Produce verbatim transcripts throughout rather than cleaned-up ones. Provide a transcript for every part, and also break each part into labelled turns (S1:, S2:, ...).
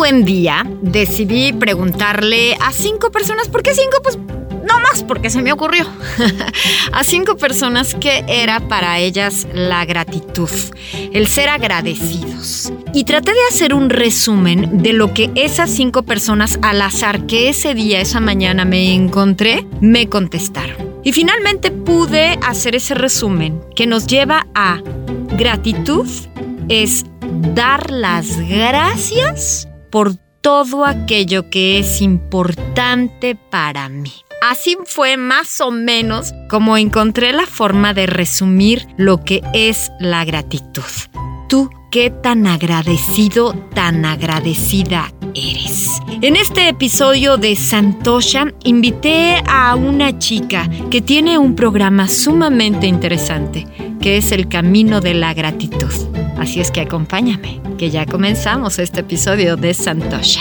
S1: buen día decidí preguntarle a cinco personas, ¿por qué cinco? Pues no más, porque se me ocurrió. A cinco personas qué era para ellas la gratitud, el ser agradecidos. Y traté de hacer un resumen de lo que esas cinco personas al azar que ese día, esa mañana me encontré, me contestaron. Y finalmente pude hacer ese resumen que nos lleva a gratitud es dar las gracias por todo aquello que es importante para mí. Así fue más o menos como encontré la forma de resumir lo que es la gratitud. ¿Tú qué tan agradecido, tan agradecida eres? En este episodio de Santosha invité a una chica que tiene un programa sumamente interesante, que es el Camino de la Gratitud. Así es que acompáñame, que ya comenzamos este episodio de Santosha.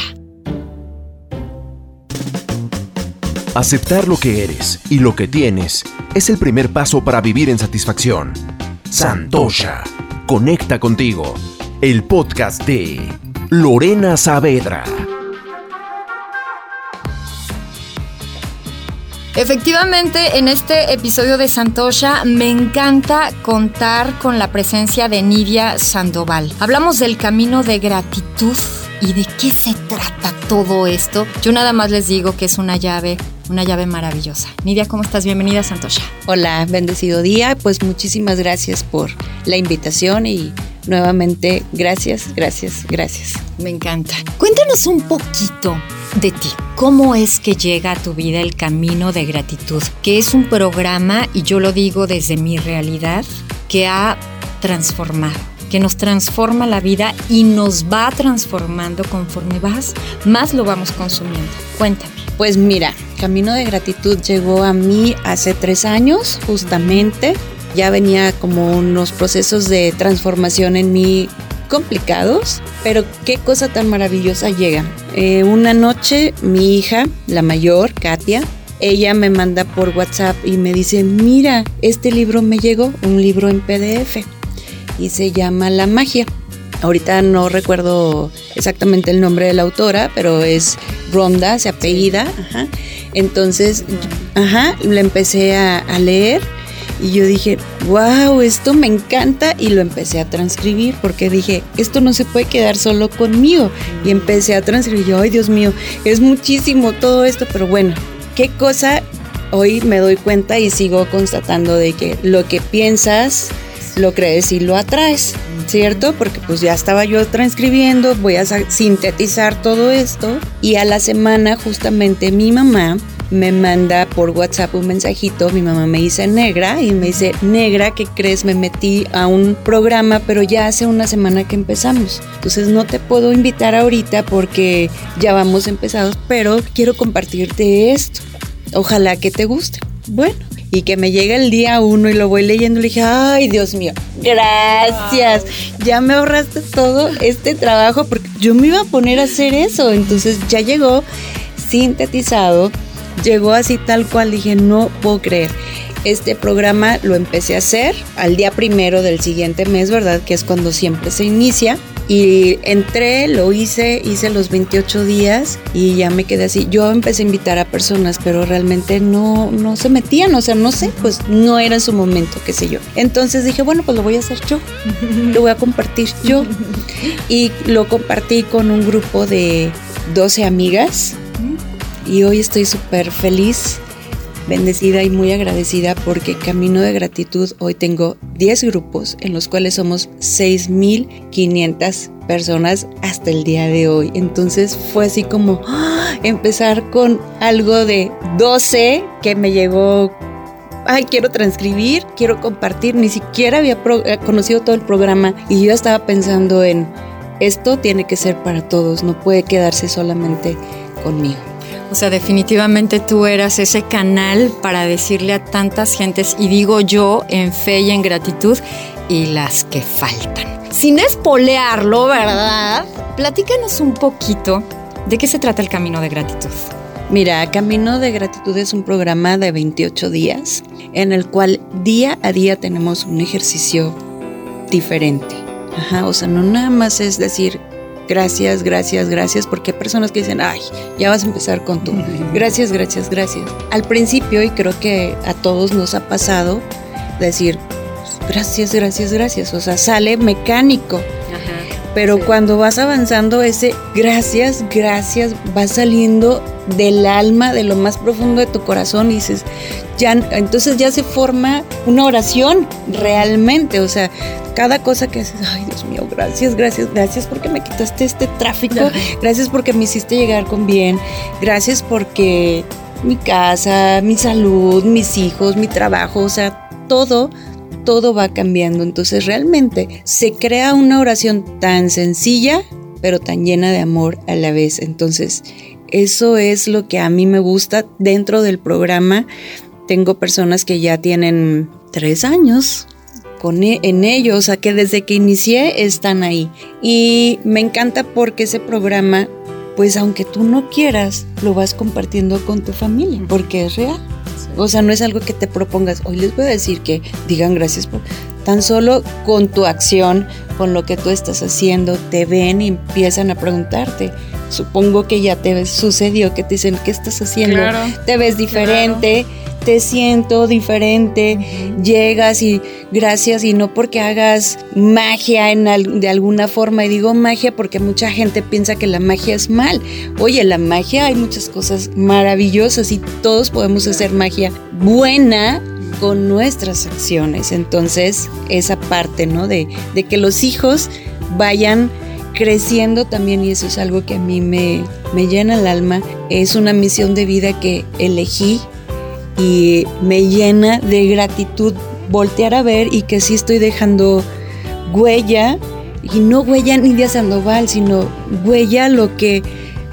S2: Aceptar lo que eres y lo que tienes es el primer paso para vivir en satisfacción. Santosha, conecta contigo. El podcast de Lorena Saavedra.
S1: Efectivamente, en este episodio de Santosha me encanta contar con la presencia de Nidia Sandoval. Hablamos del camino de gratitud y de qué se trata todo esto. Yo nada más les digo que es una llave, una llave maravillosa. Nidia, ¿cómo estás? Bienvenida a Santosha.
S3: Hola, bendecido día. Pues muchísimas gracias por la invitación y nuevamente gracias, gracias, gracias.
S1: Me encanta. Cuéntanos un poquito de ti. ¿Cómo es que llega a tu vida el Camino de Gratitud? Que es un programa, y yo lo digo desde mi realidad, que ha transformado, que nos transforma la vida y nos va transformando conforme vas, más lo vamos consumiendo. Cuéntame.
S3: Pues mira, Camino de Gratitud llegó a mí hace tres años, justamente. Ya venía como unos procesos de transformación en mí complicados, pero qué cosa tan maravillosa llega. Eh, una noche mi hija, la mayor, Katia, ella me manda por WhatsApp y me dice, mira, este libro me llegó, un libro en P D F y se llama La Magia. Ahorita no recuerdo exactamente el nombre de la autora, pero es Rhonda, se apellida. Ajá. Entonces, ajá, la empecé a, a leer. Y yo dije, wow, esto me encanta, y lo empecé a transcribir porque dije, esto no se puede quedar solo conmigo. Y empecé a transcribir, yo, ay Dios mío, es muchísimo todo esto, pero bueno, qué cosa, hoy me doy cuenta y sigo constatando de que lo que piensas, lo crees y lo atraes, ¿cierto? Porque pues ya estaba yo transcribiendo, voy a sintetizar todo esto, y a la semana justamente mi mamá me manda por WhatsApp un mensajito. Mi mamá me dice Negra y me dice, Negra, ¿qué crees? Me metí a un programa, pero ya hace una semana que empezamos. Entonces no te puedo invitar ahorita porque ya vamos empezados, pero quiero compartirte esto. Ojalá que te guste. Bueno, y que me llega el día uno y lo voy leyendo. Le dije, ay, Dios mío, gracias. Ya me ahorraste todo este trabajo porque yo me iba a poner a hacer eso. Entonces ya llegó sintetizado. Llegó así tal cual, dije, no puedo creer. Este programa lo empecé a hacer al día primero del siguiente mes, ¿verdad? Que es cuando siempre se inicia. Y entré, lo hice, hice los veintiocho días y ya me quedé así. Yo empecé a invitar a personas, pero realmente no, no se metían, o sea, no sé, pues no era en su momento, qué sé yo. Entonces dije, bueno, pues lo voy a hacer yo, lo voy a compartir yo. Y lo compartí con un grupo de doce amigas. Y hoy estoy súper feliz, bendecida y muy agradecida porque Camino de Gratitud, hoy tengo diez grupos en los cuales somos seis mil quinientas personas hasta el día de hoy. Entonces fue así como ¡ah! Empezar con algo de doce que me llegó, ay, quiero transcribir, quiero compartir. Ni siquiera había pro- conocido todo el programa y yo estaba pensando en esto tiene que ser para todos, no puede quedarse solamente conmigo.
S1: O sea, definitivamente tú eras ese canal para decirle a tantas gentes, y digo yo, en fe y en gratitud, y las que faltan. Sin espolearlo, ¿verdad? Platícanos un poquito de qué se trata el Camino de Gratitud.
S3: Mira, Camino de Gratitud es un programa de veintiocho días en el cual día a día tenemos un ejercicio diferente. Ajá, o sea, no nada más es decir gracias, gracias, gracias, porque hay personas que dicen, ay, ya vas a empezar con tu gracias, gracias, gracias. Al principio, y creo que a todos nos ha pasado, decir gracias, gracias, gracias, o sea, sale mecánico. Ajá, pero sí. Cuando vas avanzando, ese gracias, gracias va saliendo del alma, de lo más profundo de tu corazón, y dices, ya, entonces ya se forma una oración realmente, o sea, cada cosa que haces, ay Dios mío, gracias, gracias, gracias porque me quitaste este tráfico, gracias porque me hiciste llegar con bien, gracias porque mi casa, mi salud, mis hijos, mi trabajo, o sea, todo, todo va cambiando. Entonces realmente se crea una oración tan sencilla, pero tan llena de amor a la vez. Entonces eso es lo que a mí me gusta dentro del programa. Tengo personas que ya tienen tres años con e- en ello, o sea que desde que inicié están ahí. Y me encanta porque ese programa, pues aunque tú no quieras, lo vas compartiendo con tu familia, porque es real. O sea, no es algo que te propongas, hoy les voy a decir que digan gracias por... Tan solo con tu acción, con lo que tú estás haciendo, te ven y empiezan a preguntarte. Supongo que ya te sucedió, que te dicen, ¿qué estás haciendo? Claro, te ves diferente, claro. Te siento diferente, uh-huh. Llegas y gracias, y no porque hagas magia en al, de alguna forma, y digo magia porque mucha gente piensa que la magia es mal. Oye, la magia, hay muchas cosas maravillosas y todos podemos hacer magia buena con nuestras acciones. Entonces, esa parte, ¿no? De, de que los hijos vayan creciendo también, y eso es algo que a mí me, me llena el alma. Es una misión de vida que elegí y me llena de gratitud voltear a ver, y que sí estoy dejando huella, y no huella Nidia Sandoval, sino huella lo que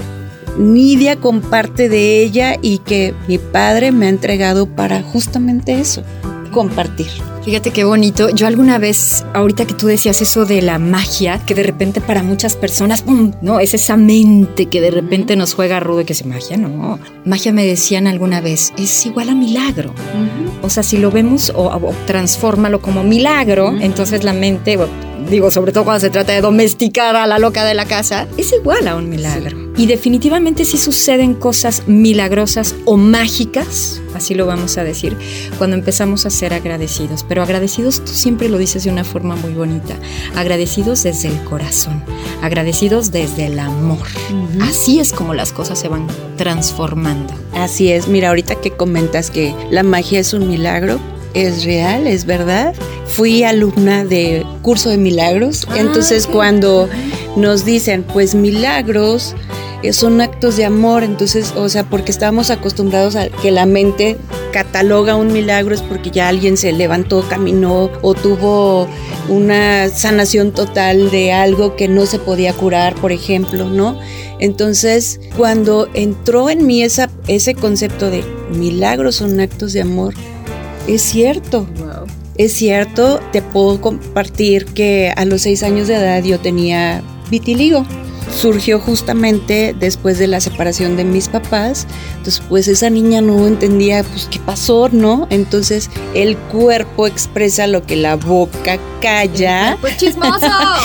S3: Nidia comparte de ella y que mi padre me ha entregado para justamente eso, compartir.
S1: Fíjate qué bonito. Yo alguna vez, ahorita que tú decías eso de la magia, que de repente para muchas personas, ¡pum!, ¿no? Es esa mente que de repente nos juega rudo y que es magia, no. Magia, me decían alguna vez, es igual a milagro. Uh-huh. O sea, si lo vemos o, o transfórmalo como milagro, uh-huh. Entonces la mente, digo, sobre todo cuando se trata de domesticar a la loca de la casa, es igual a un milagro. Sí. Y definitivamente sí suceden cosas milagrosas o mágicas, así lo vamos a decir, cuando empezamos a ser agradecidos. Pero agradecidos, tú siempre lo dices de una forma muy bonita, agradecidos desde el corazón, agradecidos desde el amor. Uh-huh. Así es como las cosas se van transformando.
S3: Así es. Mira, ahorita que comentas que la magia es un milagro, es real, es verdad. Fui alumna de curso de milagros, ah, entonces okay. Cuando nos dicen, pues milagros son actos de amor, entonces, o sea, porque estábamos acostumbrados a que la mente cataloga un milagro es porque ya alguien se levantó, caminó o tuvo una sanación total de algo que no se podía curar, por ejemplo, ¿no? Entonces, cuando entró en mí esa, ese concepto de milagros son actos de amor, es cierto. Wow. Es cierto, te puedo compartir que a los seis años de edad yo tenía vitiligo. Surgió justamente después de la separación de mis papás. Entonces, pues esa niña no entendía, pues, qué pasó, ¿no? Entonces, el cuerpo expresa lo que la boca calla.
S1: ¡Pues chismoso!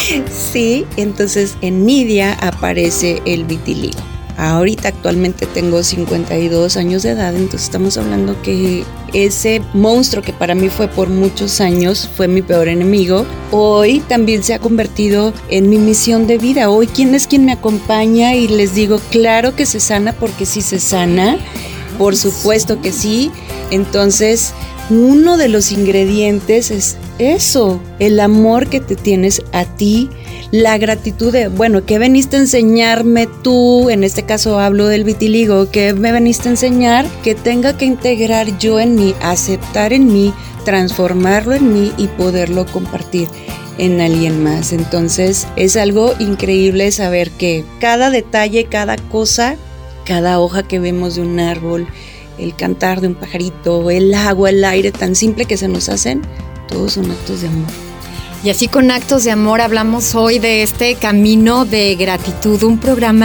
S3: Sí, entonces en Nidia aparece el vitiligo. Ahorita actualmente tengo cincuenta y dos años de edad, entonces estamos hablando que ese monstruo que para mí fue por muchos años, fue mi peor enemigo, hoy también se ha convertido en mi misión de vida. Hoy, ¿quién es quien me acompaña? Y les digo, claro que se sana, porque sí se sana, por supuesto que sí. Entonces, uno de los ingredientes es eso, el amor que te tienes a ti, la gratitud de, bueno, ¿qué veniste a enseñarme tú? En este caso hablo del vitiligo, ¿qué me veniste a enseñar? Que tenga que integrar yo en mí, aceptar en mí, transformarlo en mí y poderlo compartir en alguien más. Entonces es algo increíble saber que cada detalle, cada cosa, cada hoja que vemos de un árbol, el cantar de un pajarito, el agua, el aire, tan simple que se nos hacen, todos son actos de amor.
S1: Y así, con actos de amor, hablamos hoy de este camino de gratitud, un programa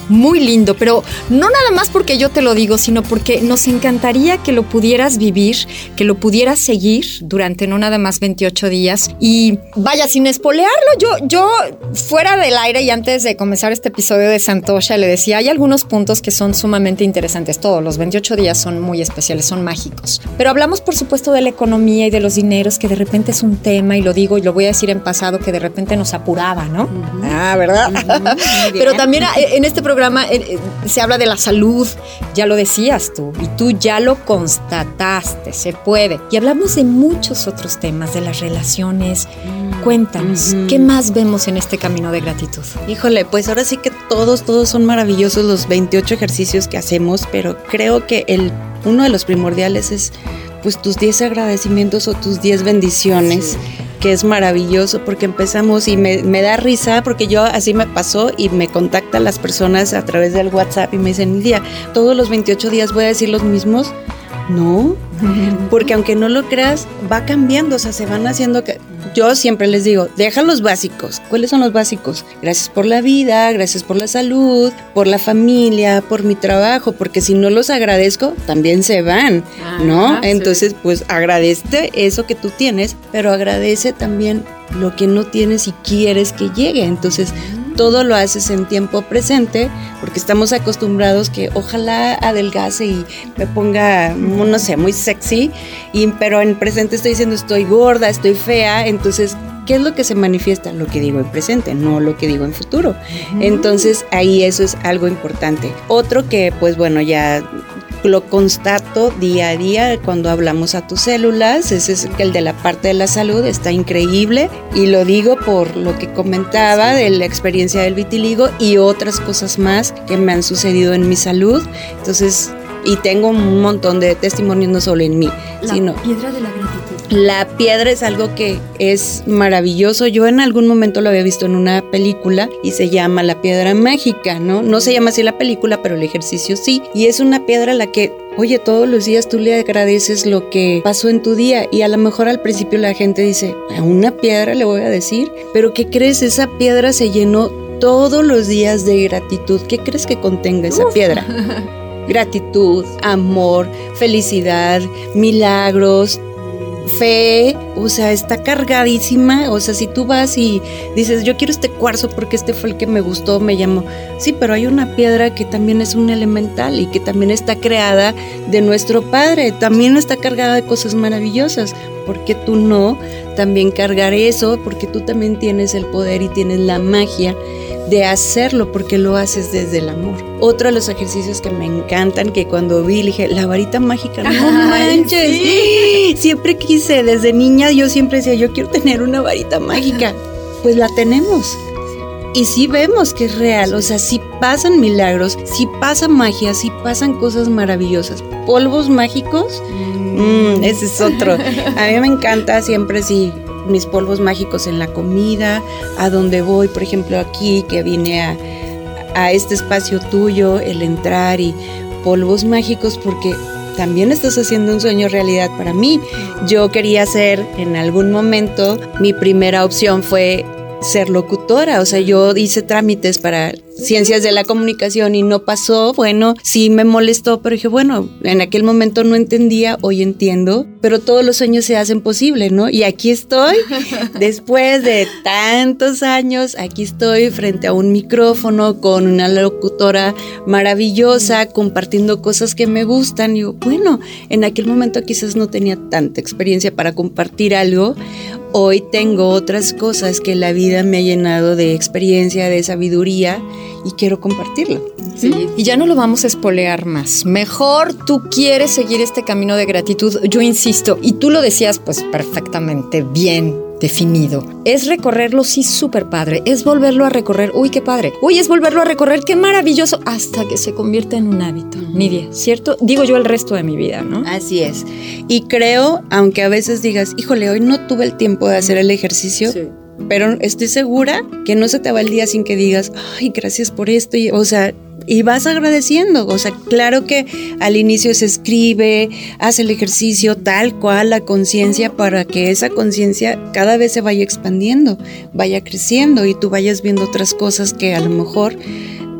S1: muy lindo, pero no nada más porque yo te lo digo, sino porque nos encantaría que lo pudieras vivir, que lo pudieras seguir durante no nada más veintiocho días. Y vaya, sin espolearlo, yo, yo fuera del aire y antes de comenzar este episodio de Santosha le decía, hay algunos puntos que son sumamente interesantes. Todos los veintiocho días son muy especiales, son mágicos. Pero hablamos, por supuesto, de la economía y de los dineros, que de repente es un tema, y lo digo y lo voy a decir en pasado, que de repente nos apuraba, ¿no? Uh-huh. Ah, ¿verdad? Uh-huh. Pero también en este programa eh, se habla de la salud, ya lo decías tú, y tú ya lo constataste, se puede. Y hablamos de muchos otros temas, de las relaciones. Uh-huh. Cuéntanos, uh-huh. ¿qué más vemos en este camino de gratitud?
S3: Híjole, pues ahora sí que todos, todos son maravillosos los veintiocho ejercicios que hacemos, pero creo que el, uno de los primordiales es pues tus diez agradecimientos o tus diez bendiciones. Sí. Que es maravilloso porque empezamos y me, me da risa porque yo así me pasó y me contactan las personas a través del WhatsApp y me dicen, Lidia, todos los veintiocho días voy a decir los mismos. No, porque aunque no lo creas, va cambiando, o sea, se van haciendo que... Yo siempre les digo, deja los básicos. ¿Cuáles son los básicos? Gracias por la vida, gracias por la salud, por la familia, por mi trabajo, porque si no los agradezco, también se van, ¿no? Ajá, entonces, sí. Pues agradece eso que tú tienes, pero agradece también lo que no tienes y quieres que llegue. Entonces, todo lo haces en tiempo presente, porque estamos acostumbrados que ojalá adelgace y me ponga, no sé, muy sexy, y, pero en presente estoy diciendo estoy gorda, estoy fea. Entonces, ¿qué es lo que se manifiesta? Lo que digo en presente, no lo que digo en futuro. Uh-huh. Entonces, ahí eso es algo importante. Otro que, pues bueno, ya lo constato día a día cuando hablamos a tus células, ese es el de la parte de la salud, está increíble, y lo digo por lo que comentaba de la experiencia del vitiligo y otras cosas más que me han sucedido en mi salud. Entonces, y tengo un montón de testimonios no solo en mí,
S1: la
S3: sino...
S1: piedra de la gratitud.
S3: La piedra es algo que es maravilloso. Yo en algún momento lo había visto en una película y se llama La Piedra Mágica, ¿no? No se llama así la película, pero el ejercicio sí. Y es una piedra a la que, oye, todos los días tú le agradeces lo que pasó en tu día. Y a lo mejor al principio la gente dice, a una piedra le voy a decir. Pero ¿qué crees? Esa piedra se llenó todos los días de gratitud. ¿Qué crees que contenga esa Uf. piedra? Gratitud, amor, felicidad, milagros, fe, o sea, está cargadísima. O sea, si tú vas y dices, yo quiero este cuarzo porque este fue el que me gustó, me llamó. Sí, pero hay una piedra que también es un elemental y que también está creada de nuestro Padre, también está cargada de cosas maravillosas. ¿Por qué tú no también cargar eso? Porque tú también tienes el poder y tienes la magia de hacerlo, porque lo haces desde el amor. Otro de los ejercicios que me encantan, que cuando vi, le dije, la varita mágica, no manches, sí. Siempre quise, desde niña yo siempre decía, yo quiero tener una varita mágica. Pues la tenemos. Y sí vemos que es real, o sea, sí pasan milagros, sí pasa magia, sí pasan cosas maravillosas. Polvos mágicos, mm, ese es otro. A mí me encanta siempre, sí, mis polvos mágicos en la comida, a donde voy, por ejemplo aquí que vine a, a este espacio tuyo, el entrar y polvos mágicos, porque también estás haciendo un sueño realidad para mí. Yo quería ser en algún momento, mi primera opción fue ser locutora, o sea, yo hice trámites para ciencias de la comunicación y no pasó. Bueno, sí me molestó, pero dije, bueno, en aquel momento no entendía, hoy entiendo, pero todos los sueños se hacen posible, ¿no? Y aquí estoy, después de tantos años, aquí estoy frente a un micrófono con una locutora maravillosa, compartiendo cosas que me gustan. Y digo, bueno, en aquel momento quizás no tenía tanta experiencia para compartir algo. Hoy tengo otras cosas que la vida me ha llenado de experiencia, de sabiduría, y quiero compartirlo.
S1: Sí. Y ya no lo vamos a espolear más. Mejor tú quieres seguir este camino de gratitud, yo insisto, y tú lo decías pues perfectamente bien definido. Es recorrerlo, sí, súper padre. Es volverlo a recorrer, uy, qué padre. Uy, es volverlo a recorrer, qué maravilloso, hasta que se convierta en un hábito. Uh-huh. Nidia, ¿cierto? Digo yo el resto de mi vida, ¿no?
S3: Así es. Y creo, aunque a veces digas, híjole, hoy no tuve el tiempo de hacer el ejercicio, sí, pero estoy segura que no se te va el día sin que digas, ay, gracias por esto. Y, o sea, y vas agradeciendo. O sea, claro que al inicio se escribe, hace el ejercicio tal cual, la conciencia, para que esa conciencia cada vez se vaya expandiendo, vaya creciendo y tú vayas viendo otras cosas que a lo mejor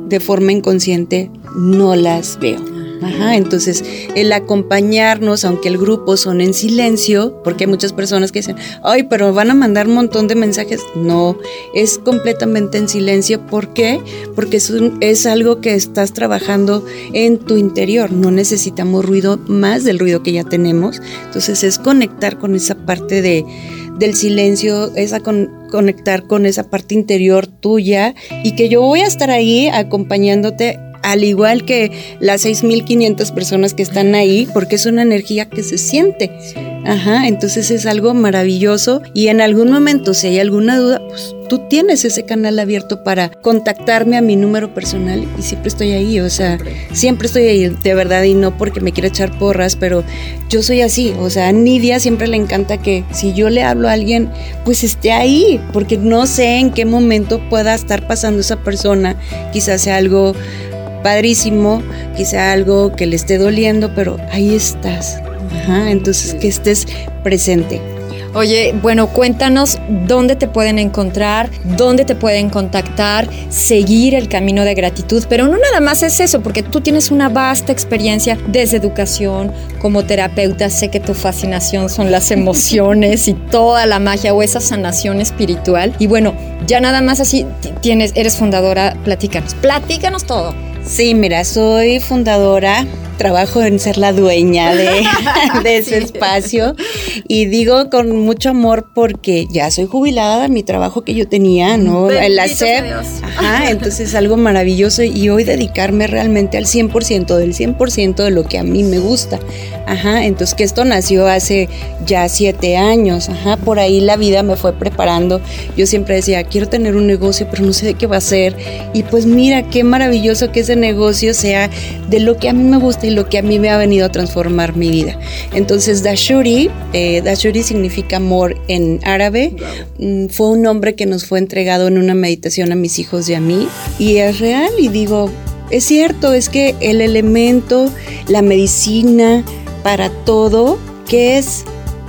S3: de forma inconsciente no las veo. Ajá, entonces el acompañarnos, aunque el grupo son en silencio, porque hay muchas personas que dicen, ay, pero van a mandar un montón de mensajes. No, es completamente en silencio. ¿Por qué? Porque es, un, es algo que estás trabajando en tu interior. No necesitamos ruido más del ruido que ya tenemos. Entonces es conectar con esa parte de, del silencio, es a con, conectar con esa parte interior tuya, y que yo voy a estar ahí acompañándote, al igual que las seis mil quinientas personas que están ahí, porque es una energía que se siente. Ajá, entonces es algo maravilloso, y en algún momento, si hay alguna duda, pues tú tienes ese canal abierto para contactarme a mi número personal, y siempre estoy ahí, o sea, siempre estoy ahí, de verdad, y no porque me quiera echar porras, pero yo soy así, o sea, a Nidia siempre le encanta que si yo le hablo a alguien, pues esté ahí, porque no sé en qué momento pueda estar pasando esa persona, quizás sea algo padrísimo, quizá algo que le esté doliendo, pero ahí estás. Ajá, entonces que estés presente.
S4: Oye, bueno, cuéntanos dónde te pueden encontrar, dónde te pueden contactar, seguir el camino de gratitud, pero no nada más es eso, porque tú tienes una vasta experiencia desde educación, como terapeuta. Sé que tu fascinación son las emociones y toda la magia o esa sanación espiritual. Y bueno, ya nada más así tienes, eres fundadora, platícanos, platícanos todo.
S3: Sí, mira, soy fundadora, trabajo en ser la dueña de, de ese sí. espacio, y digo con mucho amor porque ya soy jubilada de mi trabajo que yo tenía, ¿no? En la S E P. Ajá, entonces es algo maravilloso, y hoy dedicarme realmente al cien por ciento del cien por ciento de lo que a mí me gusta. Ajá, entonces que esto nació hace ya siete años, ajá, por ahí la vida me fue preparando. Yo siempre decía, quiero tener un negocio, pero no sé de qué va a ser, y pues mira, qué maravilloso que ese negocio sea de lo que a mí me gusta y lo que a mí me ha venido a transformar mi vida. Entonces Dashuri, eh, Dashuri significa amor en árabe. Wow. Fue un nombre que nos fue entregado en una meditación a mis hijos y a mí, y es real, y digo, es cierto, es que el elemento, la medicina para todo, ¿qué es?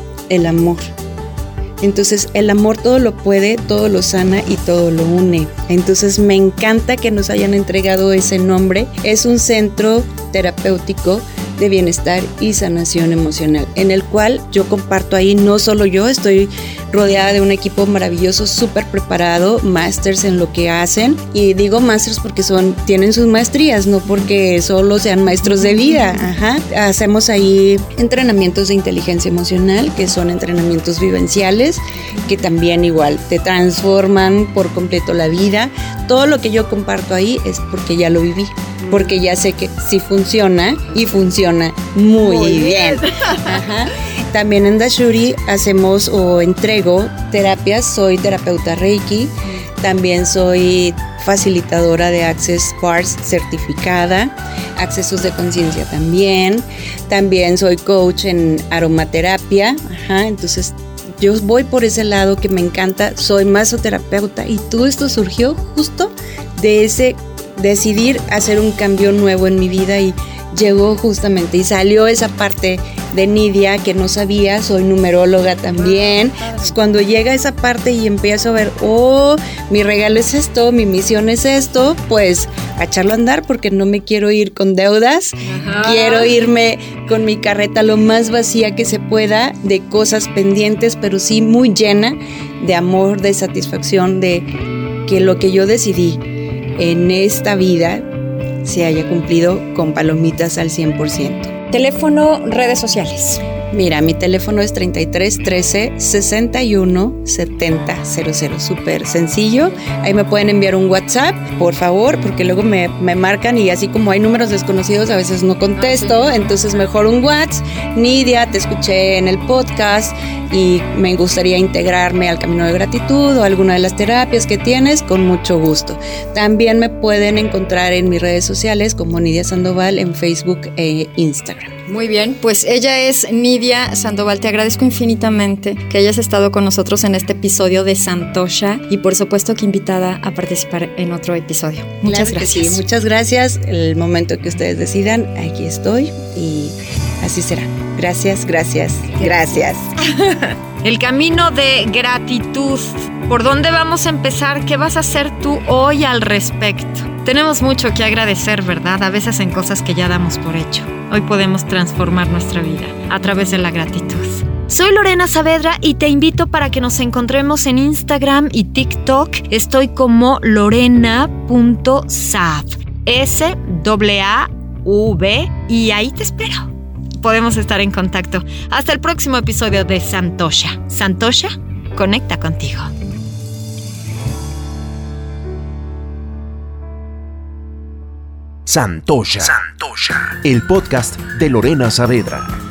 S3: El amor. Entonces el amor todo lo puede, todo lo sana y todo lo une. Entonces me encanta que nos hayan entregado ese nombre. Es un centro terapéutico de bienestar y sanación emocional, en el cual yo comparto ahí, no solo yo, estoy rodeada de un equipo maravilloso, súper preparado, másters en lo que hacen, y digo másters porque son, tienen sus maestrías, no porque solo sean maestros de vida. Ajá. Hacemos ahí entrenamientos de inteligencia emocional, que son entrenamientos vivenciales, que también igual te transforman por completo la vida. Todo lo que yo comparto ahí es porque ya lo viví, porque ya sé que sí funciona, y funciona muy, muy bien. bien. Ajá. También en Dashuri hacemos o entrego terapias, soy terapeuta Reiki, también soy facilitadora de Access Bars certificada, accesos de conciencia también, también soy coach en aromaterapia. Ajá, entonces yo voy por ese lado que me encanta, soy masoterapeuta, y todo esto surgió justo de ese decidir hacer un cambio nuevo en mi vida, y llegó justamente y salió esa parte de Nidia que no sabía. Soy numeróloga también. Entonces cuando llega esa parte y empiezo a ver, oh, mi regalo es esto, mi misión es esto, pues a echarlo a andar, porque no me quiero ir con deudas. Ajá. Quiero irme con mi carreta lo más vacía que se pueda de cosas pendientes, pero sí muy llena de amor, de satisfacción, de que lo que yo decidí en esta vida se haya cumplido con palomitas al cien por ciento.
S4: Teléfono, redes sociales.
S3: Mira, mi teléfono es treinta y tres trece sesenta y uno setenta cero cero, súper sencillo. Ahí me pueden enviar un WhatsApp, por favor, porque luego me, me marcan, y así como hay números desconocidos, a veces no contesto, entonces mejor un WhatsApp. Nidia, te escuché en el podcast y me gustaría integrarme al camino de gratitud o alguna de las terapias que tienes, con mucho gusto. También me pueden encontrar en mis redes sociales como Nidia Sandoval en Facebook e Instagram.
S4: Muy bien, pues ella es Nidia Sandoval. Te agradezco infinitamente que hayas estado con nosotros en este episodio de Santosha, y por supuesto que invitada a participar en otro episodio. Muchas
S3: claro
S4: gracias.
S3: Sí, muchas gracias. El momento que ustedes decidan, aquí estoy, y así será. Gracias, gracias, gracias.
S1: El camino de gratitud. ¿Por dónde vamos a empezar? ¿Qué vas a hacer tú hoy al respecto? Tenemos mucho que agradecer, ¿verdad? A veces en cosas que ya damos por hecho. Hoy podemos transformar nuestra vida a través de la gratitud. Soy Lorena Saavedra y te invito para que nos encontremos en Instagram y TikTok. Estoy como lorena punto sav, S A A V, y ahí te espero. Podemos estar en contacto. Hasta el próximo episodio de Santosha. Santosha, conecta contigo.
S2: Santosha. Santosha. El podcast de Lorena Saavedra.